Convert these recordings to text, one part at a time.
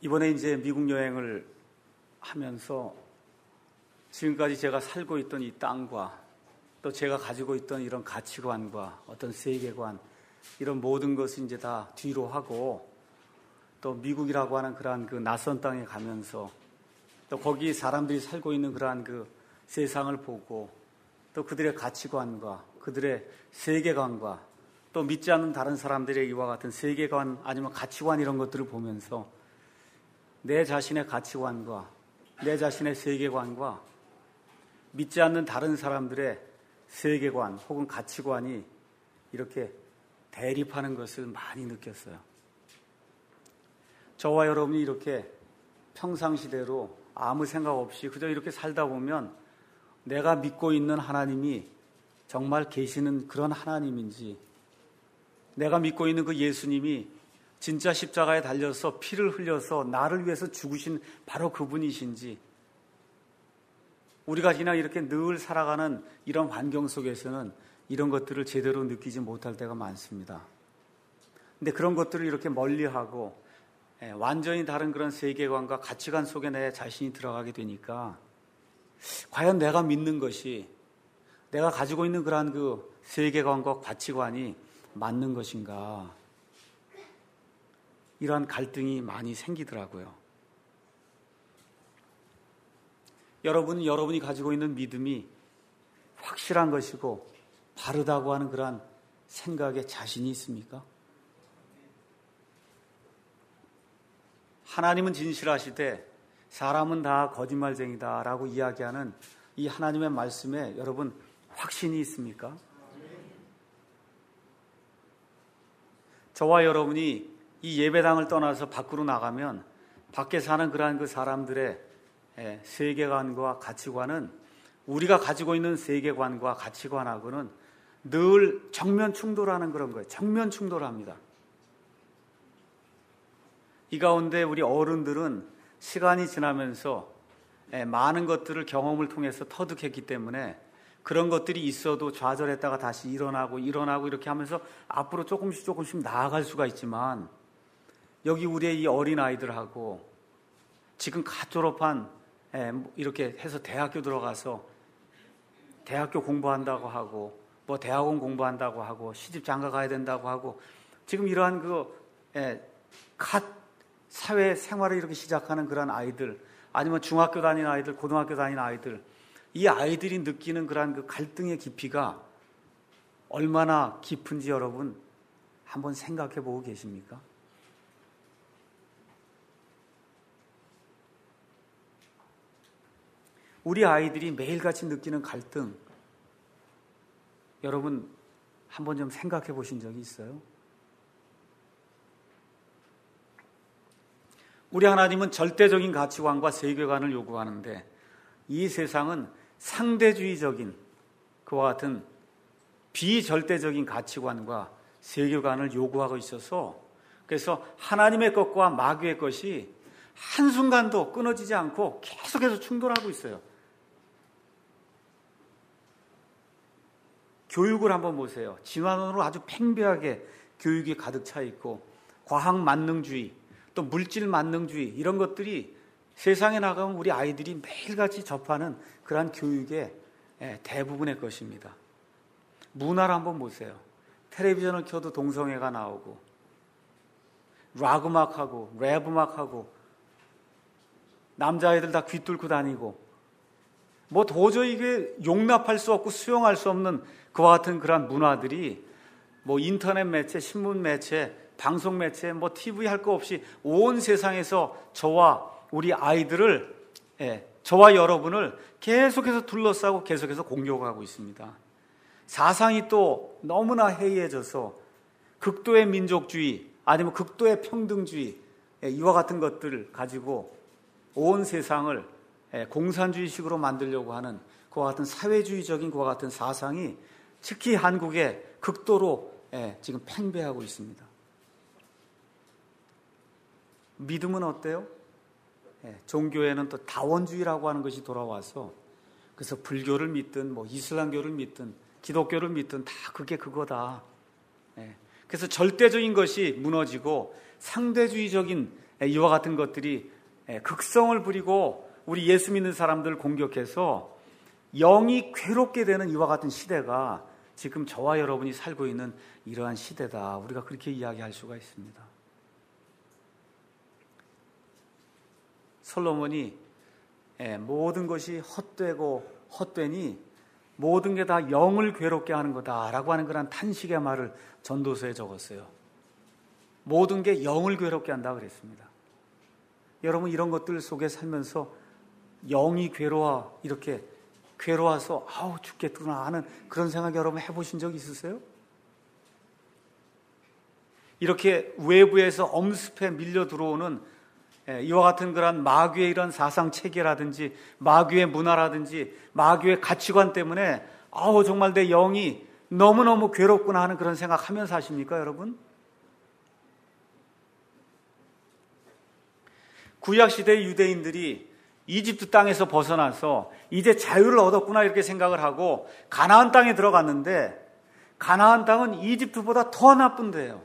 이번에 이제 미국 여행을 하면서 지금까지 제가 살고 있던 이 땅과 또 제가 가지고 있던 이런 가치관과 어떤 세계관, 이런 모든 것을 이제 다 뒤로 하고 또 미국이라고 하는 그러한 그 낯선 땅에 가면서 또 거기 사람들이 살고 있는 그러한 그 세상을 보고 또 그들의 가치관과 그들의 세계관과 또 믿지 않는 다른 사람들의 이와 같은 세계관 아니면 가치관 이런 것들을 보면서 내 자신의 가치관과 내 자신의 세계관과 믿지 않는 다른 사람들의 세계관 혹은 가치관이 이렇게 대립하는 것을 많이 느꼈어요. 저와 여러분이 이렇게 평상시대로 아무 생각 없이 그저 이렇게 살다 보면 내가 믿고 있는 하나님이 정말 계시는 그런 하나님인지, 내가 믿고 있는 그 예수님이 진짜 십자가에 달려서 피를 흘려서 나를 위해서 죽으신 바로 그분이신지, 우리가 그냥 이렇게 늘 살아가는 이런 환경 속에서는 이런 것들을 제대로 느끼지 못할 때가 많습니다. 근데 그런 것들을 이렇게 멀리하고 완전히 다른 그런 세계관과 가치관 속에 내 자신이 들어가게 되니까 과연 내가 믿는 것이 내가 가지고 있는 그러한 그 세계관과 가치관이 맞는 것인가, 이러한 갈등이 많이 생기더라고요. 여러분이 가지고 있는 믿음이 확실한 것이고 바르다고 하는 그러한 생각에 자신이 있습니까? 하나님은 진실하시되 사람은 다 거짓말쟁이다라고 이야기하는 이 하나님의 말씀에 여러분 확신이 있습니까? 저와 여러분이 이 예배당을 떠나서 밖으로 나가면 밖에 사는 그러한 그 사람들의 세계관과 가치관은 우리가 가지고 있는 세계관과 가치관하고는 늘 정면 충돌하는 그런 거예요. 정면 충돌합니다. 이 가운데 우리 어른들은 시간이 지나면서 많은 것들을 경험을 통해서 터득했기 때문에 그런 것들이 있어도 좌절했다가 다시 일어나고 이렇게 하면서 앞으로 조금씩 나아갈 수가 있지만, 여기 우리의 이 어린아이들하고 지금 갓 졸업한 이렇게 해서 대학교 들어가서 대학교 공부한다고 하고 뭐 대학원 공부한다고 하고 시집 장가 가야 된다고 하고 지금 이러한 갓 사회 생활을 이렇게 시작하는 그런 아이들, 아니면 중학교 다니는 아이들, 고등학교 다니는 아이들, 이 아이들이 느끼는 그러한 그 갈등의 깊이가 얼마나 깊은지 여러분 한번 생각해 보고 계십니까? 우리 아이들이 매일같이 느끼는 갈등, 여러분 한번 좀 생각해 보신 적이 있어요? 우리 하나님은 절대적인 가치관과 세계관을 요구하는데 이 세상은 상대주의적인 그와 같은 비절대적인 가치관과 세계관을 요구하고 있어서, 그래서 하나님의 것과 마귀의 것이 한순간도 끊어지지 않고 계속해서 충돌하고 있어요. 교육을 한번 보세요. 진화론으로 아주 팽배하게 교육이 가득 차 있고 과학 만능주의, 또 물질 만능주의, 이런 것들이 세상에 나가면 우리 아이들이 매일같이 접하는 그러한 교육의 대부분의 것입니다. 문화를 한번 보세요. 텔레비전을 켜도 동성애가 나오고 락 음악하고 랩 음악하고 남자아이들 다 귀 뚫고 다니고 뭐 도저히 이게 용납할 수 없고 수용할 수 없는 그와 같은 그러한 문화들이 뭐 인터넷 매체, 신문 매체, 방송 매체, 뭐 TV 할 거 없이 온 세상에서 저와 우리 아이들을, 저와 여러분을 계속해서 둘러싸고 계속해서 공격하고 있습니다. 사상이 또 너무나 해이해져서 극도의 민족주의 아니면 극도의 평등주의, 이와 같은 것들을 가지고 온 세상을 공산주의식으로 만들려고 하는 그와 같은 사회주의적인 그와 같은 사상이 특히 한국에 극도로 지금 팽배하고 있습니다. 믿음은 어때요? 종교에는 또 다원주의라고 하는 것이 돌아와서, 그래서 불교를 믿든 뭐 이슬람교를 믿든 기독교를 믿든 다 그게 그거다. 그래서 절대적인 것이 무너지고 상대주의적인 이와 같은 것들이 극성을 부리고 우리 예수 믿는 사람들을 공격해서 영이 괴롭게 되는 이와 같은 시대가 지금 저와 여러분이 살고 있는 이러한 시대다. 우리가 그렇게 이야기할 수가 있습니다. 솔로몬이 모든 것이 헛되고 헛되니 모든 게 다 영을 괴롭게 하는 거다라고 하는 그런 탄식의 말을 전도서에 적었어요. 모든 게 영을 괴롭게 한다 그랬습니다. 여러분 이런 것들 속에 살면서 영이 이렇게 괴로워서 아우 죽겠구나 하는 그런 생각 여러분 해보신 적 있으세요? 이렇게 외부에서 엄습해 밀려 들어오는 이와 같은 그런 마귀의 이런 사상 체계라든지 마귀의 문화라든지 마귀의 가치관 때문에 아우 정말 내 영이 너무너무 괴롭구나 하는 그런 생각하면서 사십니까 여러분? 구약시대의 유대인들이 이집트 땅에서 벗어나서 이제 자유를 얻었구나 이렇게 생각을 하고 가나안 땅에 들어갔는데 가나안 땅은 이집트보다 더 나쁜 데예요.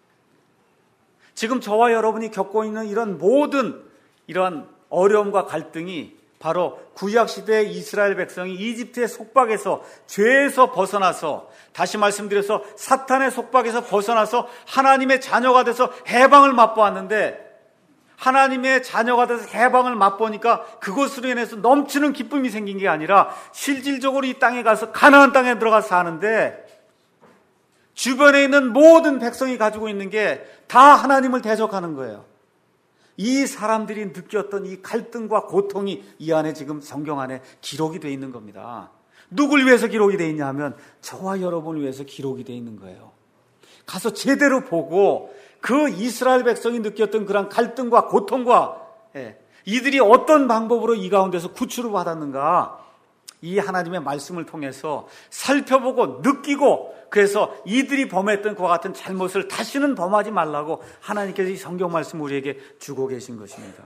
지금 저와 여러분이 겪고 있는 이런 모든 이러한 어려움과 갈등이 바로 구약시대의 이스라엘 백성이 이집트의 속박에서 죄에서 벗어나서 다시 말씀드려서 사탄의 속박에서 벗어나서 하나님의 자녀가 돼서 해방을 맛보았는데 하나님의 자녀가 돼서 해방을 맛보니까 그것으로 인해서 넘치는 기쁨이 생긴 게 아니라 실질적으로 이 땅에 가서 가나안 땅에 들어가서 사는데 주변에 있는 모든 백성이 가지고 있는 게 다 하나님을 대적하는 거예요. 이 사람들이 느꼈던 이 갈등과 고통이 이 안에 지금 성경 안에 기록이 되어 있는 겁니다. 누굴 위해서 기록이 되어 있냐 하면 저와 여러분을 위해서 기록이 되어 있는 거예요. 가서 제대로 보고 그 이스라엘 백성이 느꼈던 그런 갈등과 고통과 이들이 어떤 방법으로 이 가운데서 구출을 받았는가 이 하나님의 말씀을 통해서 살펴보고 느끼고 그래서 이들이 범했던 그와 같은 잘못을 다시는 범하지 말라고 하나님께서 이 성경 말씀을 우리에게 주고 계신 것입니다.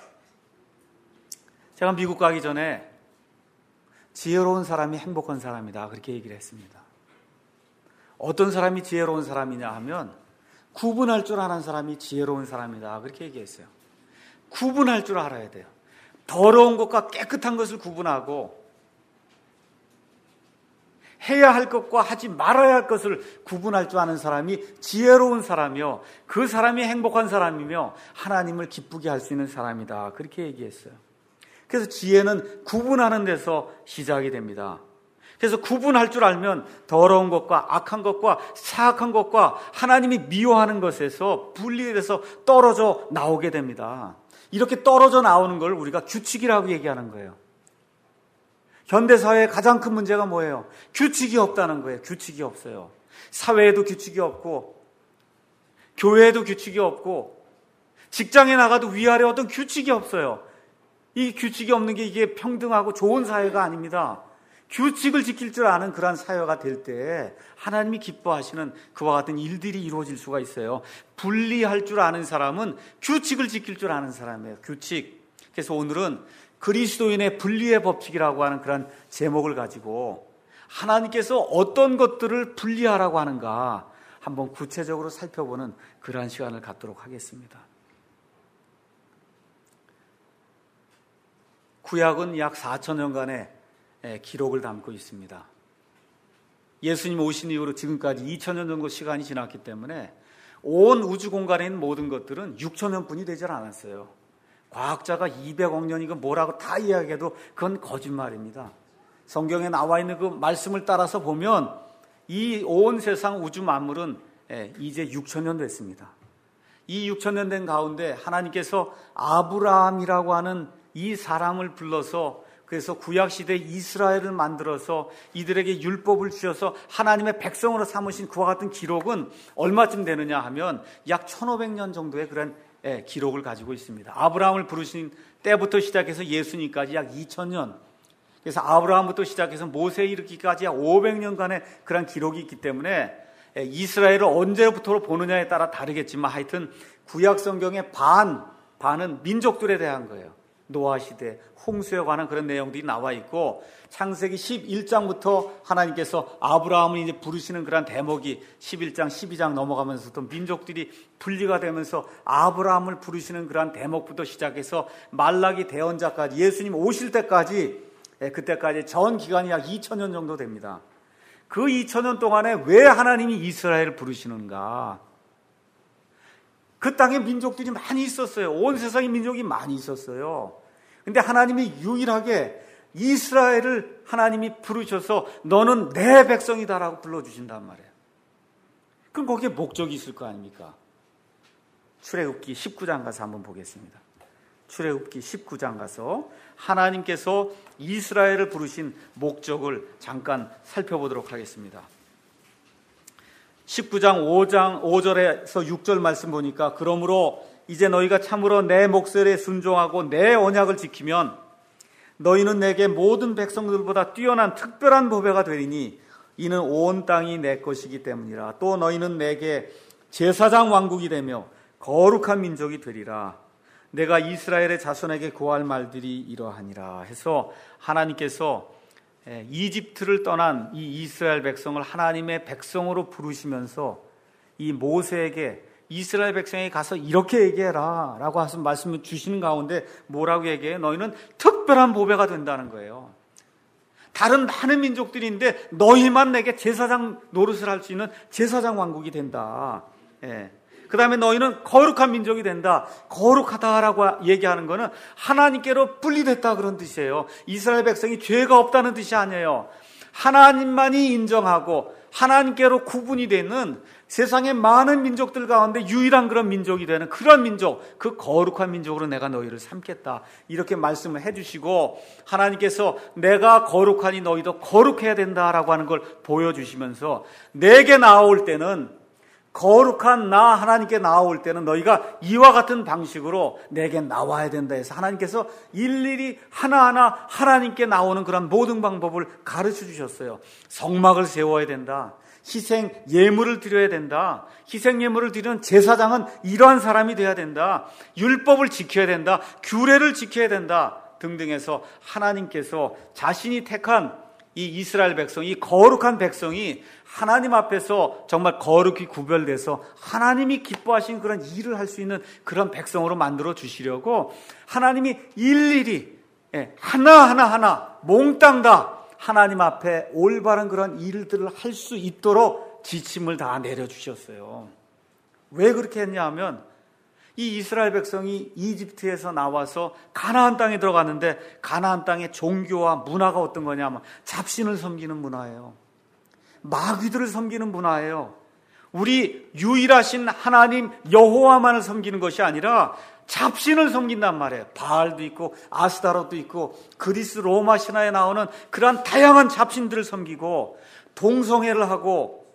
제가 미국 가기 전에 지혜로운 사람이 행복한 사람이다 그렇게 얘기를 했습니다. 어떤 사람이 지혜로운 사람이냐 하면 구분할 줄 아는 사람이 지혜로운 사람이다 그렇게 얘기했어요. 구분할 줄 알아야 돼요. 더러운 것과 깨끗한 것을 구분하고 해야 할 것과 하지 말아야 할 것을 구분할 줄 아는 사람이 지혜로운 사람이요 그 사람이 행복한 사람이며 하나님을 기쁘게 할 수 있는 사람이다 그렇게 얘기했어요. 그래서 지혜는 구분하는 데서 시작이 됩니다. 그래서 구분할 줄 알면 더러운 것과 악한 것과 사악한 것과 하나님이 미워하는 것에서 분리돼서 떨어져 나오게 됩니다. 이렇게 떨어져 나오는 걸 우리가 규칙이라고 얘기하는 거예요. 현대사회의 가장 큰 문제가 뭐예요? 규칙이 없다는 거예요. 규칙이 없어요. 사회에도 규칙이 없고 교회에도 규칙이 없고 직장에 나가도 위아래 어떤 규칙이 없어요. 이 규칙이 없는 게 이게 평등하고 좋은 사회가 아닙니다. 규칙을 지킬 줄 아는 그러한 사회가 될 때 하나님이 기뻐하시는 그와 같은 일들이 이루어질 수가 있어요. 분리할 줄 아는 사람은 규칙을 지킬 줄 아는 사람이에요. 규칙. 그래서 오늘은 그리스도인의 분리의 법칙이라고 하는 그런 제목을 가지고 하나님께서 어떤 것들을 분리하라고 하는가 한번 구체적으로 살펴보는 그러한 시간을 갖도록 하겠습니다. 구약은 약 4,000년간의 기록을 담고 있습니다. 예수님 오신 이후로 지금까지 2,000년 정도 시간이 지났기 때문에 온 우주 공간에 있는 모든 것들은 6,000년뿐이 되질 않았어요. 과학자가 200억 년이고 뭐라고 다 이야기해도 그건 거짓말입니다. 성경에 나와 있는 그 말씀을 따라서 보면 이 온 세상 우주 만물은 이제 6,000년 됐습니다. 이 6,000년 된 가운데 하나님께서 아브라함이라고 하는 이 사람을 불러서 그래서 구약시대 이스라엘을 만들어서 이들에게 율법을 주셔서 하나님의 백성으로 삼으신 그와 같은 기록은 얼마쯤 되느냐 하면 약 1500년 정도의 그런 기록을 가지고 있습니다. 아브라함을 부르신 때부터 시작해서 예수님까지 약 2000년, 그래서 아브라함부터 시작해서 모세 이르기까지 약 500년간의 그런 기록이 있기 때문에 이스라엘을 언제부터 보느냐에 따라 다르겠지만 하여튼 구약 성경의 반은 민족들에 대한 거예요. 노아 시대, 홍수에 관한 그런 내용들이 나와 있고, 창세기 11장부터 하나님께서 아브라함을 이제 부르시는 그런 대목이 11장, 12장 넘어가면서 또 민족들이 분리가 되면서 아브라함을 부르시는 그런 대목부터 시작해서 말라기 대언자까지 예수님 오실 때까지, 그때까지 전 기간이 약 2000년 정도 됩니다. 그 2000년 동안에 왜 하나님이 이스라엘을 부르시는가? 그 땅에 민족들이 많이 있었어요. 온 세상에 민족이 많이 있었어요. 근데 하나님이 유일하게 이스라엘을 하나님이 부르셔서 너는 내 백성이다라고 불러주신단 말이에요. 그럼 거기에 목적이 있을 거 아닙니까? 출애굽기 19장 가서 한번 보겠습니다. 출애굽기 19장 가서 하나님께서 이스라엘을 부르신 목적을 잠깐 살펴보도록 하겠습니다. 19장 5절에서 6절 말씀 보니까 그러므로 이제 너희가 참으로 내 목소리에 순종하고 내 언약을 지키면 너희는 내게 모든 백성들보다 뛰어난 특별한 보배가 되리니 이는 온 땅이 내 것이기 때문이라. 또 너희는 내게 제사장 왕국이 되며 거룩한 민족이 되리라. 내가 이스라엘의 자손에게 구할 말들이 이러하니라 해서 하나님께서 이집트를 떠난 이 이스라엘 백성을 하나님의 백성으로 부르시면서 이 모세에게 이스라엘 백성에게 가서 이렇게 얘기해라 라고 하신 말씀을 주시는 가운데 뭐라고 얘기해요? 너희는 특별한 보배가 된다는 거예요. 다른 많은 민족들이 있는데 너희만 내게 제사장 노릇을 할 수 있는 제사장 왕국이 된다. 그 다음에 너희는 거룩한 민족이 된다. 거룩하다라고 얘기하는 거는 하나님께로 분리됐다 그런 뜻이에요. 이스라엘 백성이 죄가 없다는 뜻이 아니에요. 하나님만이 인정하고 하나님께로 구분이 되는 세상의 많은 민족들 가운데 유일한 그런 민족이 되는 그런 민족, 그 거룩한 민족으로 내가 너희를 삼겠다. 이렇게 말씀을 해주시고 하나님께서 내가 거룩하니 너희도 거룩해야 된다라고 하는 걸 보여주시면서 내게 나아올 때는 거룩한 나 하나님께 나아올 때는 너희가 이와 같은 방식으로 내게 나와야 된다 해서 하나님께서 일일이 하나하나 하나님께 나오는 그런 모든 방법을 가르쳐 주셨어요. 성막을 세워야 된다. 희생 예물을 드려야 된다. 희생 예물을 드리는 제사장은 이러한 사람이 돼야 된다. 율법을 지켜야 된다. 규례를 지켜야 된다. 등등해서 하나님께서 자신이 택한 이 이스라엘 백성, 이 거룩한 백성이 하나님 앞에서 정말 거룩히 구별돼서 하나님이 기뻐하신 그런 일을 할 수 있는 그런 백성으로 만들어 주시려고 하나님이 일일이 하나하나 몽땅 다 하나님 앞에 올바른 그런 일들을 할 수 있도록 지침을 다 내려주셨어요. 왜 그렇게 했냐 하면 이 이스라엘 백성이 이집트에서 나와서 가나안 땅에 들어갔는데 가나안 땅의 종교와 문화가 어떤 거냐면 잡신을 섬기는 문화예요. 마귀들을 섬기는 문화예요. 우리 유일하신 하나님 여호와만을 섬기는 것이 아니라 잡신을 섬긴단 말이에요. 바알도 있고 아스타롯도 있고 그리스 로마 신화에 나오는 그러한 다양한 잡신들을 섬기고 동성애를 하고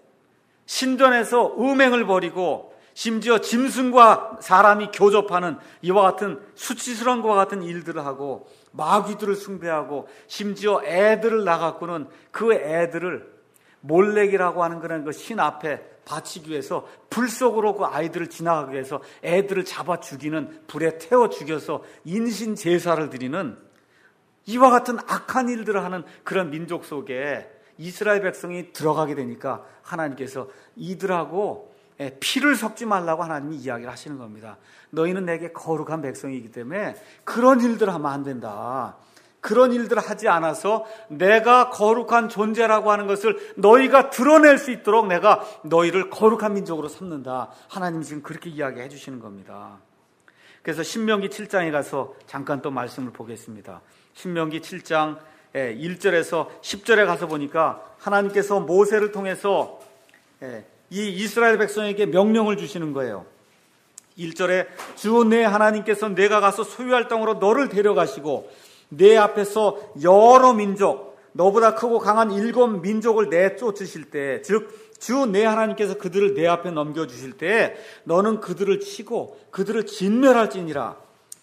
신전에서 음행을 벌이고 심지어 짐승과 사람이 교접하는 이와 같은 수치스러운 것과 같은 일들을 하고 마귀들을 숭배하고 심지어 애들을 낳았고는 그 애들을 몰렉이라고 하는 그런 그 신 앞에 바치기 위해서 불 속으로 그 아이들을 지나가기 위해서 애들을 잡아 죽이는 불에 태워 죽여서 인신 제사를 드리는 이와 같은 악한 일들을 하는 그런 민족 속에 이스라엘 백성이 들어가게 되니까 하나님께서 이들하고 피를 섞지 말라고 하나님이 이야기를 하시는 겁니다. 너희는 내게 거룩한 백성이기 때문에 그런 일들을 하면 안 된다. 그런 일들을 하지 않아서 내가 거룩한 존재라고 하는 것을 너희가 드러낼 수 있도록 내가 너희를 거룩한 민족으로 삼는다. 하나님이 지금 그렇게 이야기해 주시는 겁니다. 그래서 신명기 7장에 가서 잠깐 또 말씀을 보겠습니다. 신명기 7장 1절에서 10절에 가서 보니까 하나님께서 모세를 통해서 이 이스라엘 백성에게 명령을 주시는 거예요. 1절에 주 내 하나님께서 내가 가서 소유할 땅으로 너를 데려가시고 내 앞에서 여러 민족, 너보다 크고 강한 7 민족을 내쫓으실 때, 즉 주 내 하나님께서 그들을 내 앞에 넘겨주실 때 너는 그들을 치고 그들을 진멸할지니라.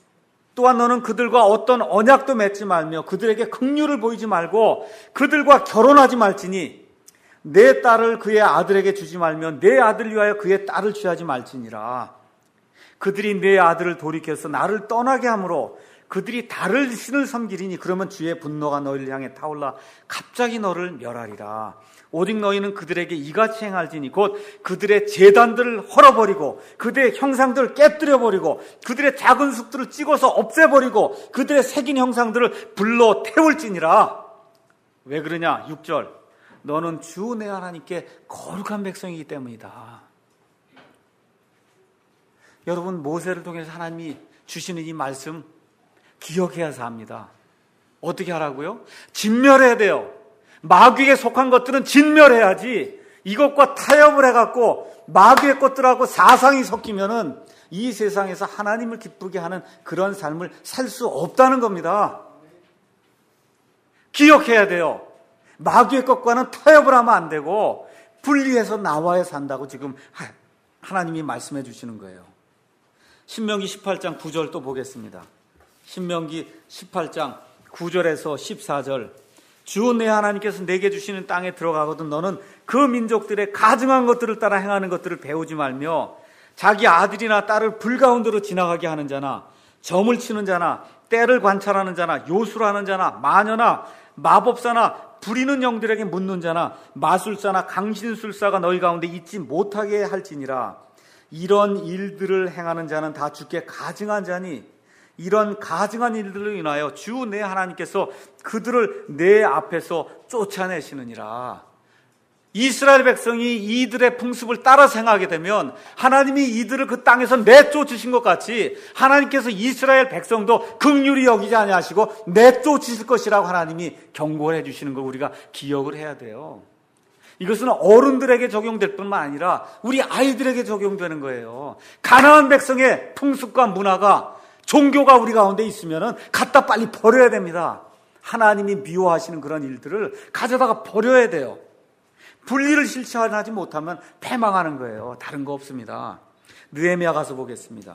또한 너는 그들과 어떤 언약도 맺지 말며 그들에게 긍휼을 보이지 말고 그들과 결혼하지 말지니 내 딸을 그의 아들에게 주지 말며 내 아들을 위하여 그의 딸을 취하지 말지니라. 그들이 내 아들을 돌이켜서 나를 떠나게 하므로 그들이 다른 신을 섬기리니 그러면 주의 분노가 너희를 향해 타올라 갑자기 너를 멸하리라. 오직 너희는 그들에게 이같이 행할지니 곧 그들의 제단들을 헐어버리고 그들의 형상들을 깨뜨려버리고 그들의 작은 숲들을 찍어서 없애버리고 그들의 새긴 형상들을 불러 태울지니라. 왜 그러냐? 6절. 너는 주 내 하나님께 거룩한 백성이기 때문이다. 여러분, 모세를 통해서 하나님이 주시는 이 말씀 기억해야 합니다. 어떻게 하라고요? 진멸해야 돼요. 마귀에 속한 것들은 진멸해야지. 이것과 타협을 해갖고 마귀의 것들하고 사상이 섞이면은 이 세상에서 하나님을 기쁘게 하는 그런 삶을 살 수 없다는 겁니다. 기억해야 돼요. 마귀의 것과는 타협을 하면 안 되고 분리해서 나와야 산다고 지금 하나님이 말씀해 주시는 거예요. 신명기 18장 9절 또 보겠습니다. 신명기 18장 9절에서 14절. 주 내 하나님께서 내게 주시는 땅에 들어가거든 너는 그 민족들의 가증한 것들을 따라 행하는 것들을 배우지 말며 자기 아들이나 딸을 불가운데로 지나가게 하는 자나 점을 치는 자나 때를 관찰하는 자나 요술하는 자나 마녀나 마법사나 부리는 영들에게 묻는 자나 마술사나 강신술사가 너희 가운데 있지 못하게 할지니라. 이런 일들을 행하는 자는 다 주께 가증한 자니 이런 가증한 일들로 인하여 주 내 하나님께서 그들을 내 앞에서 쫓아내시느니라. 이스라엘 백성이 이들의 풍습을 따라 행하게 되면 하나님이 이들을 그 땅에서 내쫓으신 것 같이 하나님께서 이스라엘 백성도 긍휼히 여기지 아니하시고 내쫓으실 것이라고 하나님이 경고를 해주시는 걸 우리가 기억을 해야 돼요. 이것은 어른들에게 적용될 뿐만 아니라 우리 아이들에게 적용되는 거예요. 가나안 백성의 풍습과 문화가 종교가 우리 가운데 있으면 갖다 빨리 버려야 됩니다. 하나님이 미워하시는 그런 일들을 가져다가 버려야 돼요. 분리를 실천하지 못하면 패망하는 거예요. 다른 거 없습니다. 느헤미야 가서 보겠습니다.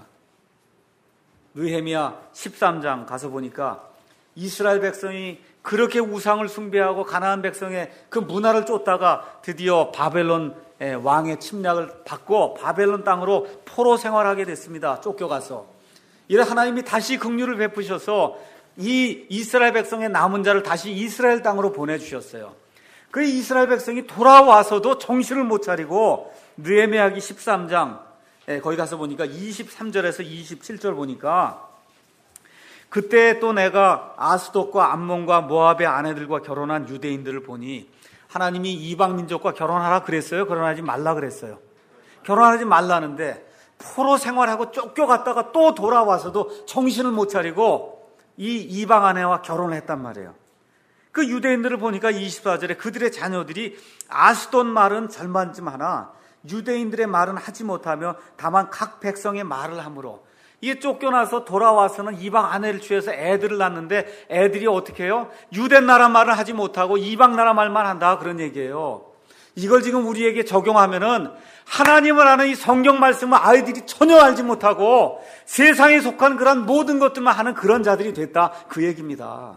느헤미야 13장 가서 보니까 이스라엘 백성이 그렇게 우상을 숭배하고 가나안 백성의 그 문화를 쫓다가 드디어 바벨론 왕의 침략을 받고 바벨론 땅으로 포로 생활하게 됐습니다. 쫓겨가서. 이래 하나님이 다시 긍휼을 베푸셔서 이 이스라엘 백성의 남은 자를 다시 이스라엘 땅으로 보내주셨어요. 그 이스라엘 백성이 돌아와서도 정신을 못 차리고 느헤미야기 13장 거기 가서 보니까 23절에서 27절 보니까 그때 또 내가 아스돗과 암몬과 모압의 아내들과 결혼한 유대인들을 보니 하나님이 이방 민족과 결혼하라 그랬어요? 결혼하지 말라 그랬어요? 결혼하지 말라는데 포로 생활하고 쫓겨갔다가 또 돌아와서도 정신을 못 차리고 이 이방 아내와 결혼을 했단 말이에요. 그 유대인들을 보니까 24절에 그들의 자녀들이 아스돗 말은 절반쯤 하나 유대인들의 말은 하지 못하며 다만 각 백성의 말을 하므로 이게 쫓겨나서 돌아와서는 이방 아내를 취해서 애들을 낳는데 애들이 어떻게 해요? 유대 나라 말을 하지 못하고 이방 나라 말만 한다 그런 얘기예요. 이걸 지금 우리에게 적용하면은 하나님을 아는 이 성경 말씀을 아이들이 전혀 알지 못하고 세상에 속한 그런 모든 것들만 하는 그런 자들이 됐다 그 얘기입니다.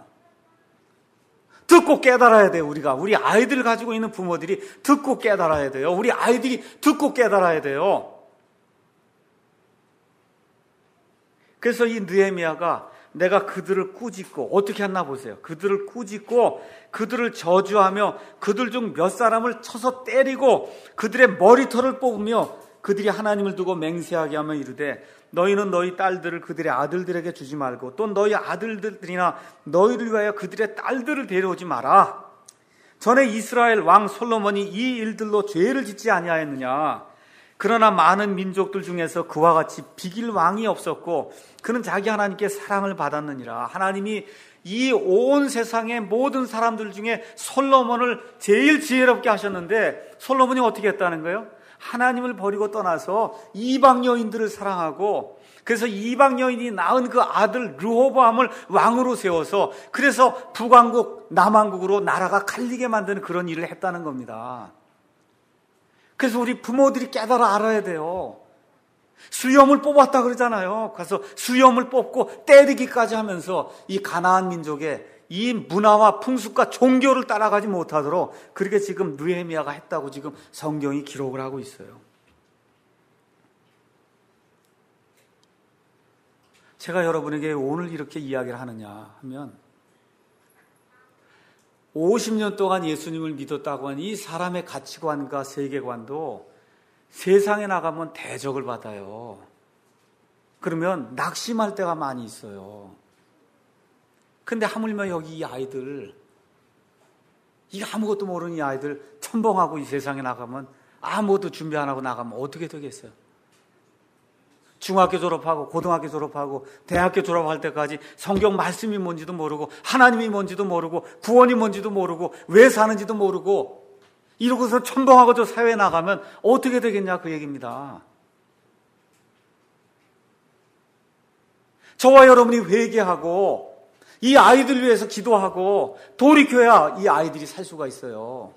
듣고 깨달아야 돼요. 우리 아이들을 가지고 있는 부모들이 듣고 깨달아야 돼요. 우리 아이들이 듣고 깨달아야 돼요. 그래서 이 느헤미야가 내가 그들을 꾸짖고 어떻게 했나 보세요. 그들을 꾸짖고 그들을 저주하며 그들 중 몇 사람을 쳐서 때리고 그들의 머리털을 뽑으며 그들이 하나님을 두고 맹세하게 하며 이르되 너희는 너희 딸들을 그들의 아들들에게 주지 말고 또 너희 아들들이나 너희를 위하여 그들의 딸들을 데려오지 마라. 전에 이스라엘 왕 솔로몬이 이 일들로 죄를 짓지 아니하였느냐. 그러나 많은 민족들 중에서 그와 같이 비길 왕이 없었고 그는 자기 하나님께 사랑을 받았느니라. 하나님이 이 온 세상의 모든 사람들 중에 솔로몬을 제일 지혜롭게 하셨는데 솔로몬이 어떻게 했다는 거예요? 하나님을 버리고 떠나서 이방 여인들을 사랑하고 그래서 이방 여인이 낳은 그 아들 르호보암을 왕으로 세워서 그래서 북왕국 남왕국으로 나라가 갈리게 만드는 그런 일을 했다는 겁니다. 그래서 우리 부모들이 깨달아 알아야 돼요. 수염을 뽑았다 그러잖아요. 그래서 수염을 뽑고 때리기까지 하면서 이 가나안 민족의 이 문화와 풍습과 종교를 따라가지 못하도록 그렇게 지금 느헤미야가 했다고 지금 성경이 기록을 하고 있어요. 제가 여러분에게 오늘 이렇게 이야기를 하느냐 하면 50년 동안 예수님을 믿었다고 하는 이 사람의 가치관과 세계관도 세상에 나가면 대적을 받아요. 그러면 낙심할 때가 많이 있어요. 근데 하물며 여기 이 아이들, 이 아무것도 모르는 이 아이들 첨벙하고 이 세상에 나가면 아무것도 준비 안 하고 나가면 어떻게 되겠어요? 중학교 졸업하고 고등학교 졸업하고 대학교 졸업할 때까지 성경 말씀이 뭔지도 모르고 하나님이 뭔지도 모르고 구원이 뭔지도 모르고 왜 사는지도 모르고 이러고서 첨벙하고 저 사회에 나가면 어떻게 되겠냐 그 얘기입니다. 저와 여러분이 회개하고 이 아이들 위해서 기도하고 돌이켜야 이 아이들이 살 수가 있어요.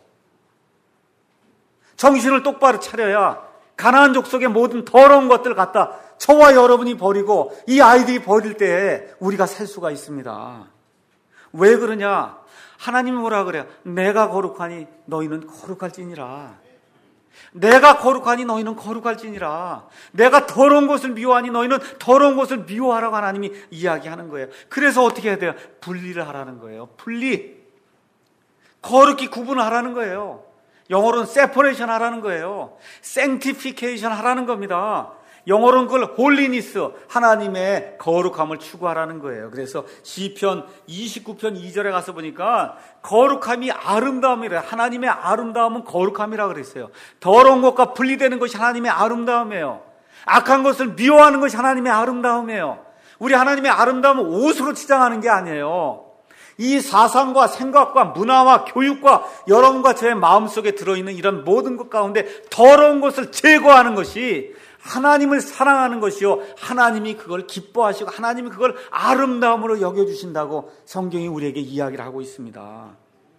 정신을 똑바로 차려야 가나안 족속의 모든 더러운 것들 갖다 저와 여러분이 버리고 이 아이들이 버릴 때 우리가 살 수가 있습니다. 왜 그러냐? 하나님이 뭐라 그래요? 내가 거룩하니 너희는 거룩할지니라. 내가 거룩하니 너희는 거룩할지니라. 내가 더러운 것을 미워하니 너희는 더러운 것을 미워하라고 하나님이 이야기하는 거예요. 그래서 어떻게 해야 돼요? 분리를 하라는 거예요. 분리. 거룩히 구분하라는 거예요. 영어로는 separation 하라는 거예요. sanctification 하라는 겁니다. 영어로는 그걸 홀리니스, 하나님의 거룩함을 추구하라는 거예요. 그래서 시편 29편 2절에 가서 보니까 거룩함이 아름다움이래요. 하나님의 아름다움은 거룩함이라 그랬어요. 더러운 것과 분리되는 것이 하나님의 아름다움이에요. 악한 것을 미워하는 것이 하나님의 아름다움이에요. 우리 하나님의 아름다움은 옷으로 치장하는 게 아니에요. 이 사상과 생각과 문화와 교육과 여러분과 저의 마음속에 들어있는 이런 모든 것 가운데 더러운 것을 제거하는 것이 하나님을 사랑하는 것이요, 하나님이 그걸 기뻐하시고 하나님이 그걸 아름다움으로 여겨주신다고 성경이 우리에게 이야기를 하고 있습니다.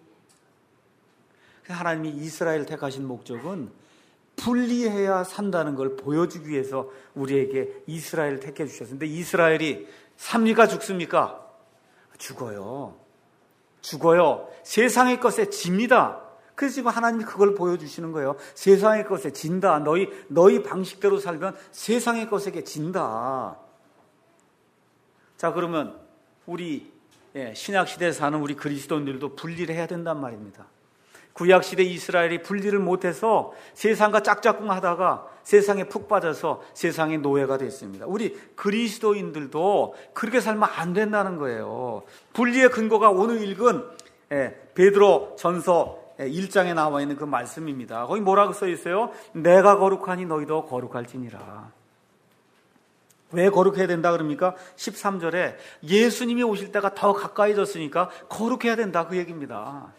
하나님이 이스라엘 택하신 목적은 분리해야 산다는 걸 보여주기 위해서 우리에게 이스라엘을 택해 주셨는데, 이스라엘이 삽니까 죽습니까? 죽어요. 세상의 것에 집니다. 그래서 지금 하나님이 그걸 보여주시는 거예요. 세상의 것에 진다. 너희 방식대로 살면 세상의 것에게 진다. 자, 그러면 우리 신약시대에 사는 우리 그리스도인들도 분리를 해야 된단 말입니다. 구약시대 이스라엘이 분리를 못해서 세상과 짝짝꿍 하다가 세상에 푹 빠져서 세상의 노예가 됐습니다. 우리 그리스도인들도 그렇게 살면 안 된다는 거예요. 분리의 근거가 오늘 읽은 베드로 전서 1장에 나와 있는 그 말씀입니다. 거기 뭐라고 써 있어요? 내가 거룩하니 너희도 거룩할지니라. 왜 거룩해야 된다 그럽니까? 13절에 예수님이 오실 때가 더 가까이졌으니까 거룩해야 된다 그 얘기입니다.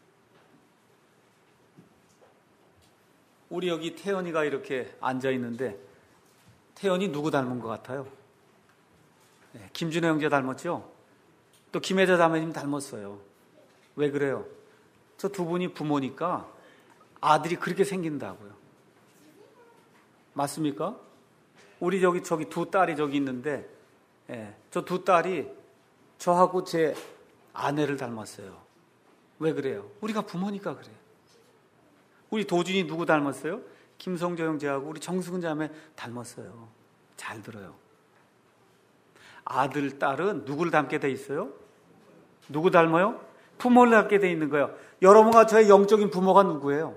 우리 여기 태연이가 이렇게 앉아 있는데 태연이 누구 닮은 것 같아요? 김준호 형제 닮았죠? 또 김혜자 자매님 닮았어요. 왜 그래요? 저 두 분이 부모니까 아들이 그렇게 생긴다고요. 맞습니까? 우리 저기 두 딸이 저기 있는데, 저 두 딸이 저하고 제 아내를 닮았어요. 왜 그래요? 우리가 부모니까 그래요. 우리 도준이 누구 닮았어요? 김성조 형제하고 우리 정승은 자매 닮았어요. 잘 들어요. 아들, 딸은 누구를 닮게 돼 있어요? 누구 닮아요? 부모를 닮게 돼 있는 거예요. 여러분과 저의 영적인 부모가 누구예요?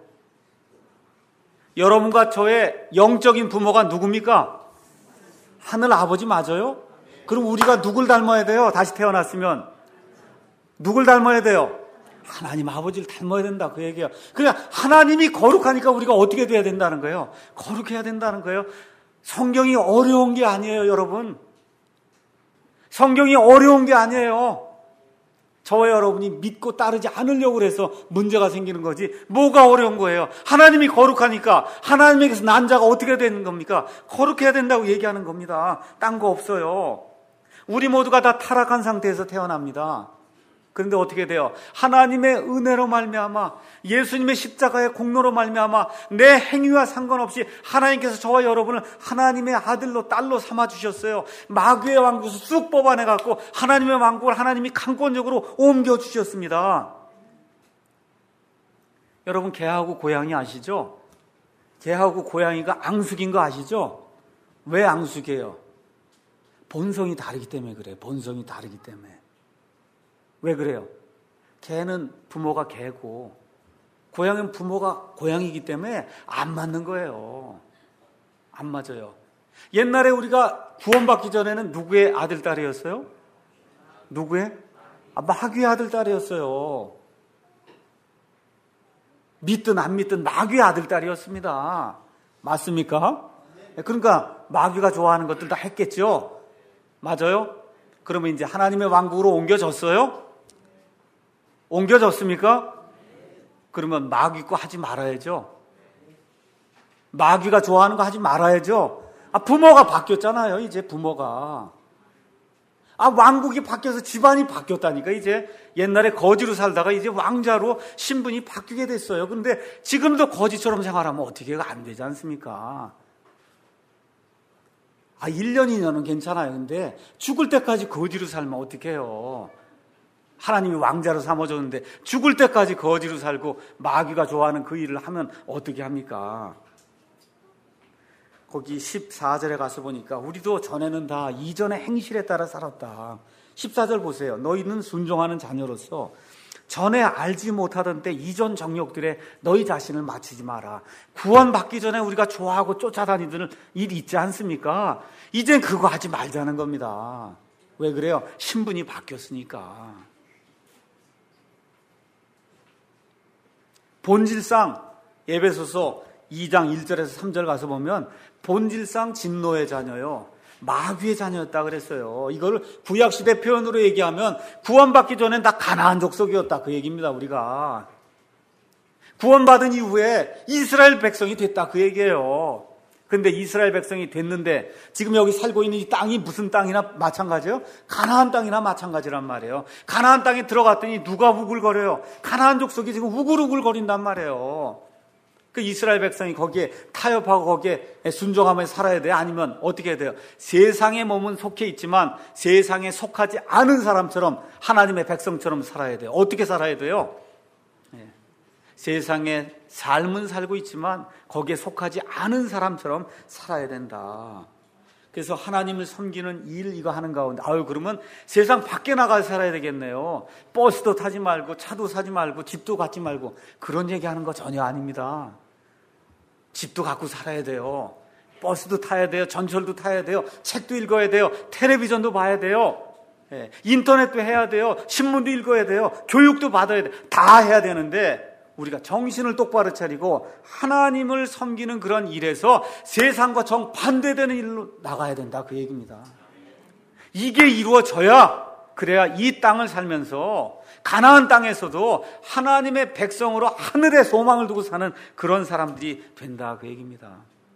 여러분과 저의 영적인 부모가 누굽니까? 하늘 아버지 맞아요? 그럼 우리가 누굴 닮아야 돼요? 다시 태어났으면 누굴 닮아야 돼요? 하나님 아버지를 닮아야 된다 그 얘기야. 그냥 하나님이 거룩하니까 우리가 어떻게 돼야 된다는 거예요? 거룩해야 된다는 거예요. 성경이 어려운 게 아니에요, 여러분. 성경이 어려운 게 아니에요. 저와 여러분이 믿고 따르지 않으려고 해서 문제가 생기는 거지. 뭐가 어려운 거예요? 하나님이 거룩하니까 하나님에게서 난 자가 어떻게 되는 겁니까? 거룩해야 된다고 얘기하는 겁니다. 딴 거 없어요. 우리 모두가 다 타락한 상태에서 태어납니다. 그런데 어떻게 돼요? 하나님의 은혜로 말미암아, 예수님의 십자가의 공로로 말미암아 내 행위와 상관없이 하나님께서 저와 여러분을 하나님의 아들로 딸로 삼아주셨어요. 마귀의 왕국에서 쑥 뽑아내갖고 하나님의 왕국을 하나님이 강권적으로 옮겨주셨습니다. 여러분, 개하고 고양이 아시죠? 개하고 고양이가 앙숙인 거 아시죠? 왜 앙숙이에요? 본성이 다르기 때문에 그래요. 본성이 다르기 때문에. 왜 그래요? 개는 부모가 개고 고양이는 부모가 고양이기 때문에 안 맞는 거예요. 안 맞아요. 옛날에 우리가 구원받기 전에는 누구의 아들, 딸이었어요? 누구의? 마귀의 아들, 딸이었어요. 믿든 안 믿든 마귀의 아들, 딸이었습니다. 맞습니까? 그러니까 마귀가 좋아하는 것들 다 했겠죠? 맞아요? 그러면 이제 하나님의 왕국으로 옮겨졌어요? 옮겨졌습니까? 그러면 마귀 거 하지 말아야죠. 마귀가 좋아하는 거 하지 말아야죠. 부모가 바뀌었잖아요. 이제 부모가. 왕국이 바뀌어서 집안이 바뀌었다니까. 이제 옛날에 거지로 살다가 이제 왕자로 신분이 바뀌게 됐어요. 그런데 지금도 거지처럼 생활하면 어떻게 안 되지 않습니까? 1년, 2년은 괜찮아요. 근데 죽을 때까지 거지로 살면 어떻게 해요? 하나님이 왕자로 삼아줬는데 죽을 때까지 거지로 살고 마귀가 좋아하는 그 일을 하면 어떻게 합니까? 거기 14절에 가서 보니까 우리도 전에는 다 이전의 행실에 따라 살았다. 14절 보세요. 너희는 순종하는 자녀로서 전에 알지 못하던 때 이전 정욕들에 너희 자신을 맞추지 마라. 구원받기 전에 우리가 좋아하고 쫓아다니던 일 있지 않습니까? 이젠 그거 하지 말자는 겁니다. 왜 그래요? 신분이 바뀌었으니까. 본질상 에베소서 2장 1절에서 3절 가서 보면 본질상 진노의 자녀요, 마귀의 자녀였다 그랬어요. 이걸 구약시대 표현으로 얘기하면 구원받기 전엔 다 가나안 족속이었다 그 얘기입니다. 우리가 구원받은 이후에 이스라엘 백성이 됐다 그 얘기예요. 그런데 이스라엘 백성이 됐는데 지금 여기 살고 있는 이 땅이 무슨 땅이나 마찬가지예요? 가나안 땅이나 마찬가지란 말이에요. 가나안 땅에 들어갔더니 누가 우글거려요? 가나안 족속이 지금 우글우글거린단 말이에요. 그 이스라엘 백성이 거기에 타협하고 거기에 순종하며 살아야 돼요? 아니면 어떻게 해야 돼요? 세상의 몸은 속해 있지만 세상에 속하지 않은 사람처럼 하나님의 백성처럼 살아야 돼요. 어떻게 살아야 돼요? 세상에 삶은 살고 있지만 거기에 속하지 않은 사람처럼 살아야 된다. 그래서 하나님을 섬기는 일 이거 하는 가운데 그러면 세상 밖에 나가서 살아야 되겠네요. 버스도 타지 말고 차도 사지 말고 집도 갖지 말고 그런 얘기하는 거 전혀 아닙니다. 집도 갖고 살아야 돼요. 버스도 타야 돼요. 전철도 타야 돼요. 책도 읽어야 돼요. 텔레비전도 봐야 돼요. 인터넷도 해야 돼요. 신문도 읽어야 돼요. 교육도 받아야 돼요. 다 해야 되는데 우리가 정신을 똑바로 차리고 하나님을 섬기는 그런 일에서 세상과 정반대되는 일로 나가야 된다 그 얘기입니다. 이게 이루어져야 그래야 이 땅을 살면서 가나안 땅에서도 하나님의 백성으로 하늘에 소망을 두고 사는 그런 사람들이 된다 그 얘기입니다.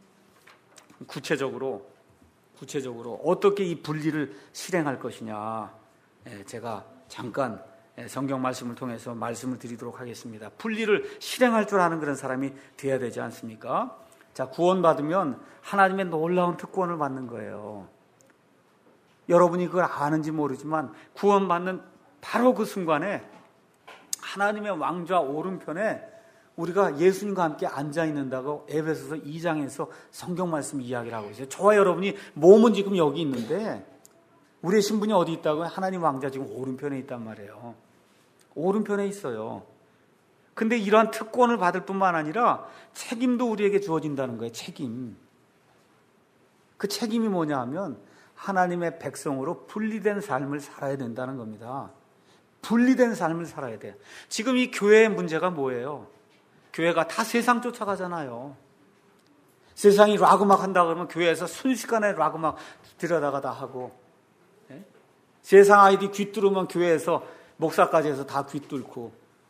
구체적으로 어떻게 이 분리를 실행할 것이냐 제가 잠깐 성경 말씀을 통해서 말씀을 드리도록 하겠습니다. 분리를 실행할 줄 아는 그런 사람이 돼야 되지 않습니까? 자, 구원받으면 하나님의 놀라운 특권을 받는 거예요. 여러분이 그걸 아는지 모르지만 구원받는 바로 그 순간에 하나님의 왕좌 오른편에 우리가 예수님과 함께 앉아있는다고 에베소서 2장에서 성경 말씀 이야기를 하고 있어요. 저와 여러분이 몸은 지금 여기 있는데 우리의 신분이 어디 있다고요? 하나님 왕자 지금 오른편에 있단 말이에요. 오른편에 있어요. 근데 이러한 특권을 받을 뿐만 아니라 책임도 우리에게 주어진다는 거예요. 책임. 그 책임이 뭐냐 하면 하나님의 백성으로 분리된 삶을 살아야 된다는 겁니다. 분리된 삶을 살아야 돼요. 지금 이 교회의 문제가 뭐예요? 교회가 다 세상 쫓아가잖아요. 세상이 락음악 한다 그러면 교회에서 순식간에 락음악 들여다가 하고, 세상 아이디 귀뚫으면 교회에서 목사까지 해서 다 귀뚫고,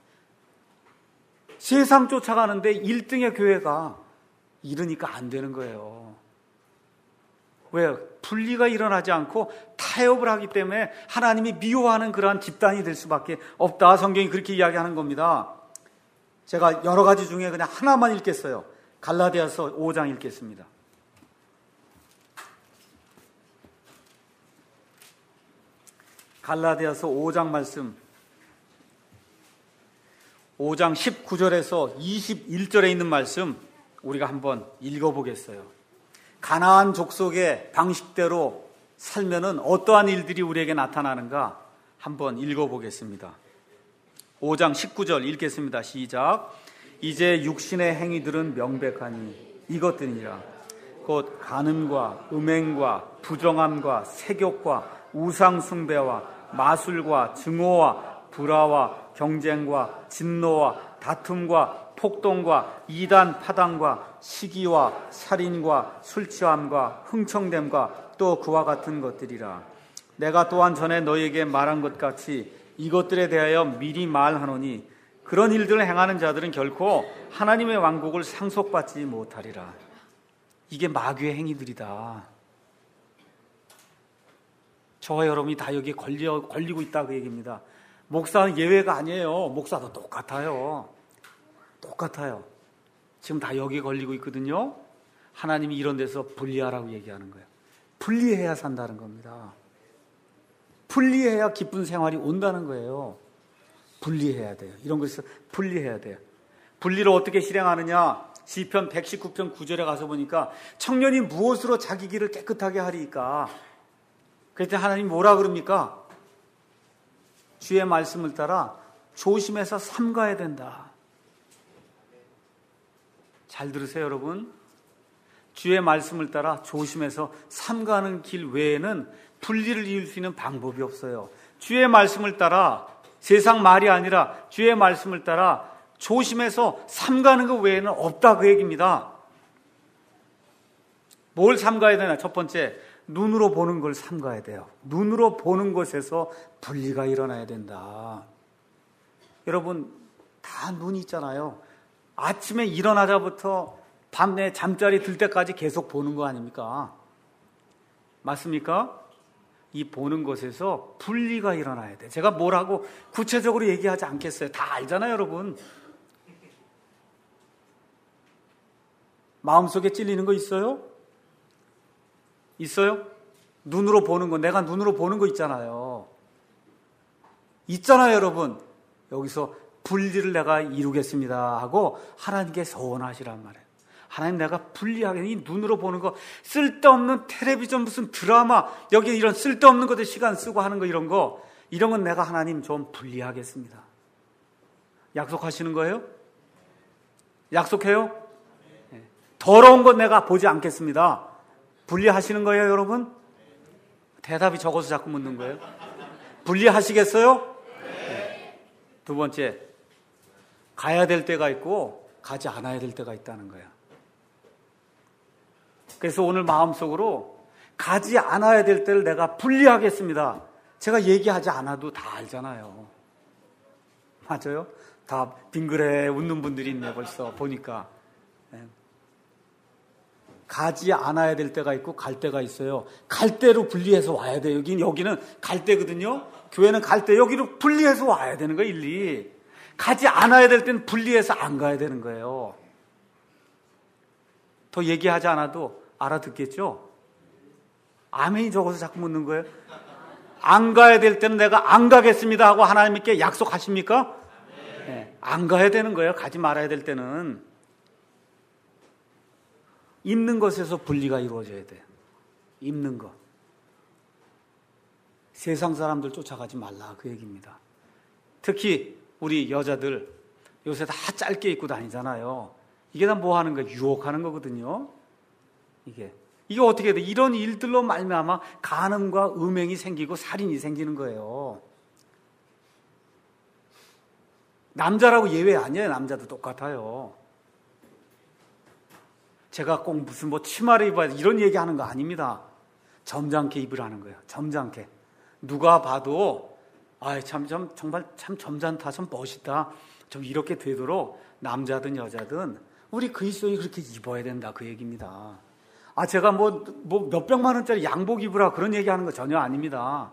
세상 쫓아가는데 1등의 교회가 이러니까 안 되는 거예요. 왜요? 분리가 일어나지 않고 타협을 하기 때문에 하나님이 미워하는 그러한 집단이 될 수밖에 없다. 성경이 그렇게 이야기하는 겁니다. 제가 여러 가지 중에 그냥 하나만 읽겠어요. 갈라디아서 5장 읽겠습니다. 갈라디아서 5장 말씀, 5장 19절에서 21절에 있는 말씀 우리가 한번 읽어보겠어요. 가나안 족속의 방식대로 살면은 어떠한 일들이 우리에게 나타나는가 한번 읽어보겠습니다. 5장 19절 읽겠습니다. 시작. 이제 육신의 행위들은 명백하니 이것들이라 곧 간음과 음행과 부정함과 세욕과 우상숭배와 마술과 증오와 불화와 경쟁과 진노와 다툼과 폭동과 이단 파당과 시기와 살인과 술취함과 흥청됨과 또 그와 같은 것들이라. 내가 또한 전에 너희에게 말한 것 같이 이것들에 대하여 미리 말하노니 그런 일들을 행하는 자들은 결코 하나님의 왕국을 상속받지 못하리라. 이게 마귀의 행위들이다. 저와 여러분이 다 여기에 걸리고 있다 그 얘기입니다. 목사는 예외가 아니에요. 목사도 똑같아요. 지금 다 여기에 걸리고 있거든요. 하나님이 이런 데서 분리하라고 얘기하는 거예요. 분리해야 산다는 겁니다. 분리해야 기쁜 생활이 온다는 거예요. 분리해야 돼요. 이런 것에서 분리해야 돼요. 분리를 어떻게 실행하느냐? 시편 119편 9절에 가서 보니까 청년이 무엇으로 자기 길을 깨끗하게 하리까? 그랬더니 하나님 뭐라 그럽니까? 주의 말씀을 따라 조심해서 삼가야 된다. 잘 들으세요, 여러분. 주의 말씀을 따라 조심해서 삼가는 길 외에는 분리를 이룰 수 있는 방법이 없어요. 주의 말씀을 따라 세상 말이 아니라 주의 말씀을 따라 조심해서 삼가는 것 외에는 없다 그 얘기입니다. 뭘 삼가야 되나? 첫 번째, 눈으로 보는 걸 삼가야 돼요. 눈으로 보는 것에서 분리가 일어나야 된다. 여러분, 다 눈이 있잖아요. 아침에 일어나자부터 밤에 잠자리 들 때까지 계속 보는 거 아닙니까? 맞습니까? 이 보는 것에서 분리가 일어나야 돼. 제가 뭐라고 구체적으로 얘기하지 않겠어요. 다 알잖아요, 여러분. 마음속에 찔리는 거 있어요? 있어요? 눈으로 보는 거, 내가 눈으로 보는 거 있잖아요. 있잖아요, 여러분. 여기서 분리를 내가 이루겠습니다 하고 하나님께 소원하시란 말이에요. 하나님, 내가 분리하게, 이 눈으로 보는 거, 쓸데없는 텔레비전 무슨 드라마, 여기 이런 쓸데없는 것들 시간 쓰고 하는 거, 이런 건 내가 하나님 좀 분리하겠습니다. 약속하시는 거예요? 약속해요? 네. 더러운 건 내가 보지 않겠습니다. 분리하시는 거예요, 여러분? 대답이 적어서 자꾸 묻는 거예요. 분리하시겠어요? 네. 두 번째, 가야 될 때가 있고 가지 않아야 될 때가 있다는 거예요. 그래서 오늘 마음속으로 가지 않아야 될 때를 내가 분리하겠습니다. 제가 얘기하지 않아도 다 알잖아요. 맞아요? 다 빙그레 웃는 분들이 있네, 벌써 보니까. 가지 않아야 될 때가 있고 갈 때가 있어요. 갈 때로 분리해서 와야 돼요. 여기는 갈 때거든요. 교회는 갈 때 여기로 분리해서 와야 되는 거예요, 일리. 가지 않아야 될 때는 분리해서 안 가야 되는 거예요. 더 얘기하지 않아도 알아듣겠죠? 아멘이 적어서 자꾸 묻는 거예요. 안 가야 될 때는 내가 안 가겠습니다 하고 하나님께 약속하십니까? 네, 안 가야 되는 거예요. 가지 말아야 될 때는. 입는 것에서 분리가 이루어져야 돼요. 입는 것. 세상 사람들 쫓아가지 말라 그 얘기입니다. 특히 우리 여자들 요새 다 짧게 입고 다니잖아요. 이게 다 뭐 하는 거예요? 유혹하는 거거든요. 이게 어떻게 돼? 이런 일들로 말미암아 간음과 음행이 생기고 살인이 생기는 거예요. 남자라고 예외 아니에요. 남자도 똑같아요. 제가 꼭 무슨 치마를 입어야 돼 이런 얘기하는 거 아닙니다. 점잖게 입으라는 거예요. 점잖게. 누가 봐도 정말 참 점잖다, 참 멋있다, 좀 이렇게 되도록 남자든 여자든 우리 그리스도인이 그렇게 입어야 된다 그 얘기입니다. 제가 몇백만 원짜리 양복 입으라 그런 얘기하는 거 전혀 아닙니다.